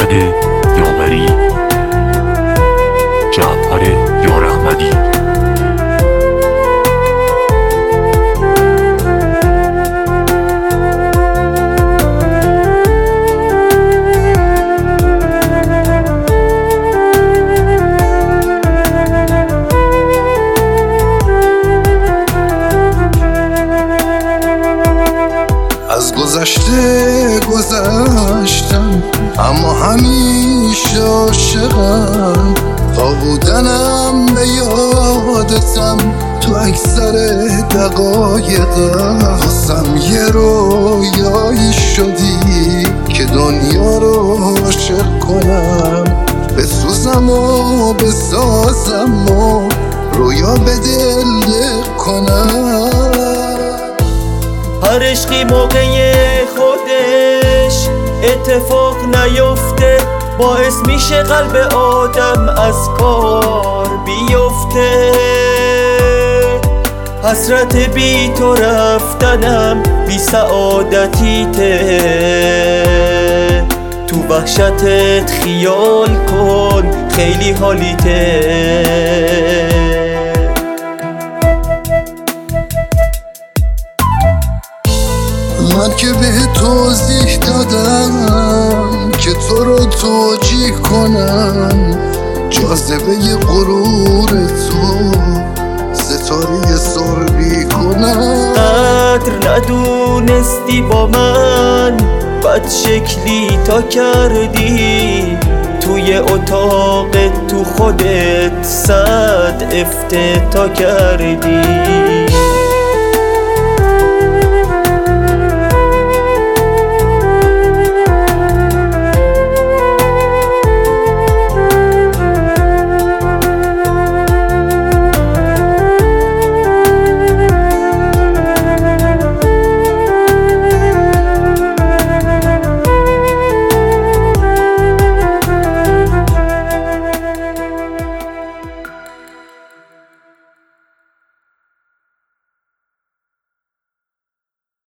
محمد یاوری، جعفر یارحمدی. از گذشته گذشتم اما همیشه عاشقم، تا بودنم به یادتم تو اکثر دقایقم. واسم یه رویایی شدی که دنیا رو عاشق کنم، بسوزم و بسازم و رویا به دل کنم. هر عشقی موقع خودش اتفاق نیفته، باعث میشه قلب آدم از کار بیفته. حسرت بی تو رفتنم بی سعادتیته، تو وحشتت خیال کن خیلی حالیته. من که به توضیح دادم که تو رو توجیه کنم، جاذبه غرور تو ستاره سربی کنم. قدر ندونستی با من بد شکلی تا کردی، توی اتاقت تو خودت صد افتتا کردی.